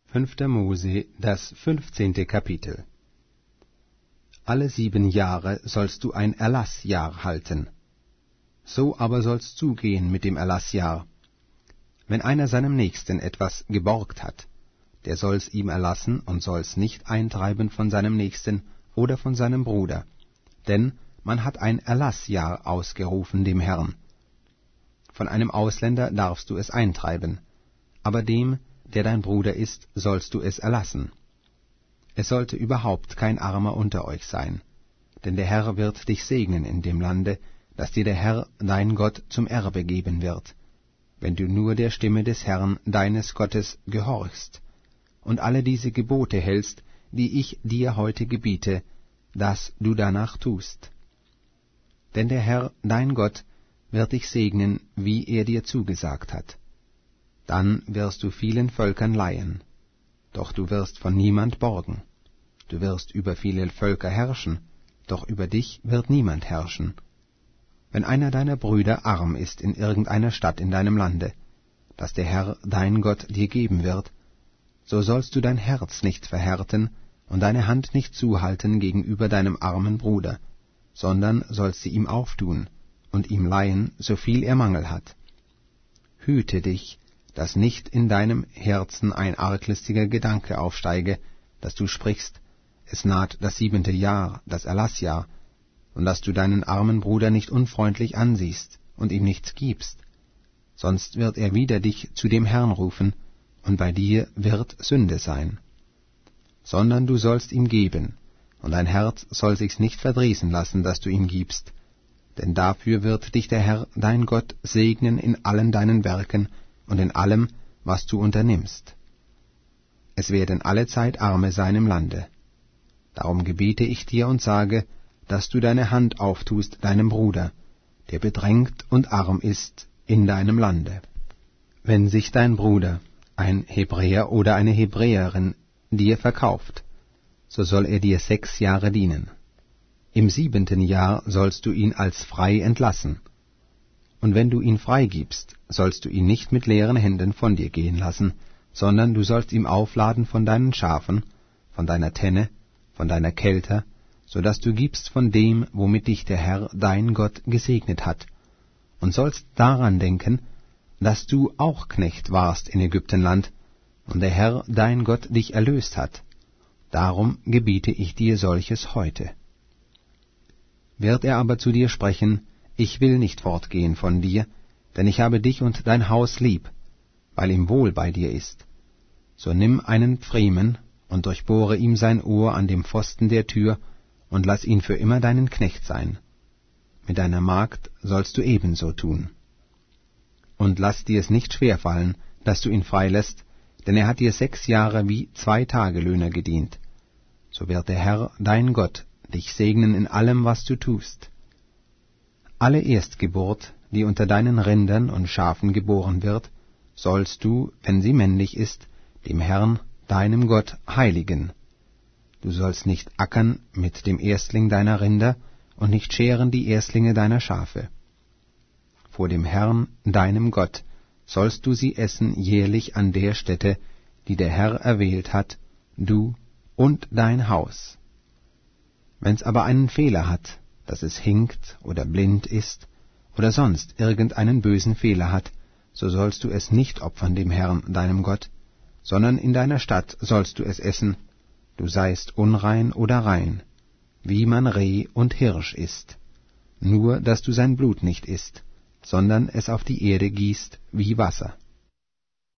5. Mose, das 15. Kapitel. Alle 7 Jahre sollst du ein Erlassjahr halten. So aber soll's zugehen mit dem Erlassjahr. Wenn einer seinem Nächsten etwas geborgt hat, der soll's ihm erlassen und soll's nicht eintreiben von seinem Nächsten oder von seinem Bruder, denn man hat ein Erlassjahr ausgerufen dem Herrn. Von einem Ausländer darfst du es eintreiben, aber dem, der dein Bruder ist, sollst du es erlassen. Es sollte überhaupt kein Armer unter euch sein, denn der Herr wird dich segnen in dem Lande, das dir der Herr, dein Gott, zum Erbe geben wird, wenn du nur der Stimme des Herrn, deines Gottes, gehorchst und alle diese Gebote hältst, die ich dir heute gebiete, dass du danach tust. Denn der Herr, dein Gott, wird dich segnen, wie er dir zugesagt hat. Dann wirst du vielen Völkern leihen, doch du wirst von niemand borgen. Du wirst über viele Völker herrschen, doch über dich wird niemand herrschen. Wenn einer deiner Brüder arm ist in irgendeiner Stadt in deinem Lande, das der Herr, dein Gott, dir geben wird, so sollst du dein Herz nicht verhärten und deine Hand nicht zuhalten gegenüber deinem armen Bruder, sondern sollst sie ihm auftun und ihm leihen, so viel er Mangel hat. Hüte dich, dass nicht in deinem Herzen ein arglistiger Gedanke aufsteige, dass du sprichst, es naht das 7. Jahr, das Erlassjahr, und dass du deinen armen Bruder nicht unfreundlich ansiehst und ihm nichts gibst, sonst wird er wieder dich zu dem Herrn rufen, und bei dir wird Sünde sein. Sondern du sollst ihm geben, und dein Herz soll sich's nicht verdrießen lassen, dass du ihm gibst, denn dafür wird dich der Herr, dein Gott, segnen in allen deinen Werken und in allem, was du unternimmst. Es werden allezeit Arme sein im Lande. Darum gebiete ich dir und sage, dass du deine Hand auftust deinem Bruder, der bedrängt und arm ist in deinem Lande. Wenn sich dein Bruder, ein Hebräer oder eine Hebräerin, dir verkauft, so soll er dir 6 Jahre dienen. Im 7. Jahr sollst du ihn als frei entlassen. Und wenn du ihn freigibst, sollst du ihn nicht mit leeren Händen von dir gehen lassen, sondern du sollst ihm aufladen von deinen Schafen, von deiner Tenne, von deiner Kelter, so dass du gibst von dem, womit dich der Herr, dein Gott, gesegnet hat, und sollst daran denken, dass du auch Knecht warst in Ägyptenland, und der Herr, dein Gott, dich erlöst hat. Darum gebiete ich dir solches heute. Wird er aber zu dir sprechen, ich will nicht fortgehen von dir, denn ich habe dich und dein Haus lieb, weil ihm wohl bei dir ist, so nimm einen Pfriemen und durchbohre ihm sein Ohr an dem Pfosten der Tür und lass ihn für immer deinen Knecht sein. Mit deiner Magd sollst du ebenso tun. Und lass dir es nicht schwerfallen, dass du ihn freilässt, denn er hat dir 6 Jahre wie 2 Tagelöhner gedient. So wird der Herr, dein Gott, dich segnen in allem, was du tust. Alle Erstgeburt, die unter deinen Rindern und Schafen geboren wird, sollst du, wenn sie männlich ist, dem Herrn, deinem Gott, heiligen. Du sollst nicht ackern mit dem Erstling deiner Rinder und nicht scheren die Erstlinge deiner Schafe. Vor dem Herrn, deinem Gott, sollst du sie essen jährlich an der Stätte, die der Herr erwählt hat, du und dein Haus. Wenn's aber einen Fehler hat, dass es hinkt oder blind ist oder sonst irgendeinen bösen Fehler hat, so sollst du es nicht opfern dem Herrn, deinem Gott, sondern in deiner Stadt sollst du es essen, du seist unrein oder rein, wie man Reh und Hirsch isst, nur dass du sein Blut nicht isst, sondern es auf die Erde gießt wie Wasser.